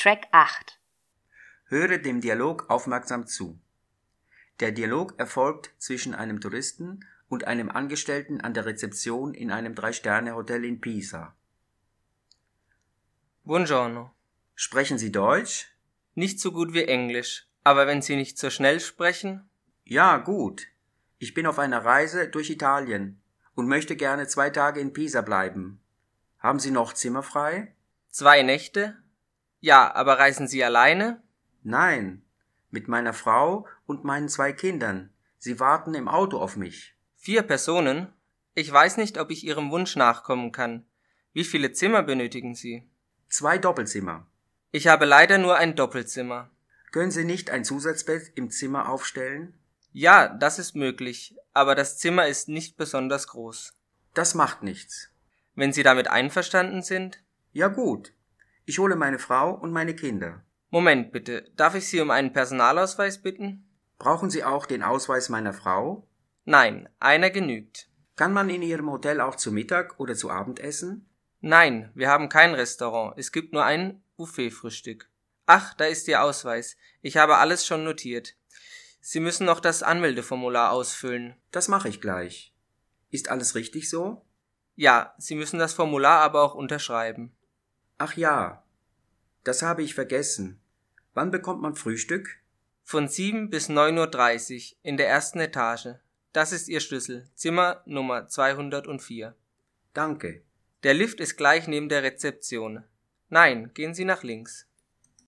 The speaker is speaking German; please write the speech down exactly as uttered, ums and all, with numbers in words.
Track acht. Höre dem Dialog aufmerksam zu. Der Dialog erfolgt zwischen einem Touristen und einem Angestellten an der Rezeption in einem Drei-Sterne-Hotel in Pisa. Buongiorno. Sprechen Sie Deutsch? Nicht so gut wie Englisch, aber wenn Sie nicht so schnell sprechen? Ja, gut. Ich bin auf einer Reise durch Italien und möchte gerne zwei Tage in Pisa bleiben. Haben Sie noch Zimmer frei? Zwei Nächte? Ja, aber reisen Sie alleine? Nein, mit meiner Frau und meinen zwei Kindern. Sie warten im Auto auf mich. Vier Personen? Ich weiß nicht, ob ich Ihrem Wunsch nachkommen kann. Wie viele Zimmer benötigen Sie? Zwei Doppelzimmer. Ich habe leider nur ein Doppelzimmer. Können Sie nicht ein Zusatzbett im Zimmer aufstellen? Ja, das ist möglich, aber das Zimmer ist nicht besonders groß. Das macht nichts. Wenn Sie damit einverstanden sind? Ja gut. Ich hole meine Frau und meine Kinder. Moment bitte, darf ich Sie um einen Personalausweis bitten? Brauchen Sie auch den Ausweis meiner Frau? Nein, einer genügt. Kann man in Ihrem Hotel auch zu Mittag oder zu Abend essen? Nein, wir haben kein Restaurant, es gibt nur ein Buffetfrühstück. Ach, da ist Ihr Ausweis. Ich habe alles schon notiert. Sie müssen noch das Anmeldeformular ausfüllen. Das mache ich gleich. Ist alles richtig so? Ja, Sie müssen das Formular aber auch unterschreiben. Ach ja, das habe ich vergessen. Wann bekommt man Frühstück? Von sieben bis neun Uhr dreißig in der ersten Etage. Das ist Ihr Schlüssel, Zimmer Nummer zweihundertvier. Danke. Der Lift ist gleich neben der Rezeption. Nein, gehen Sie nach links.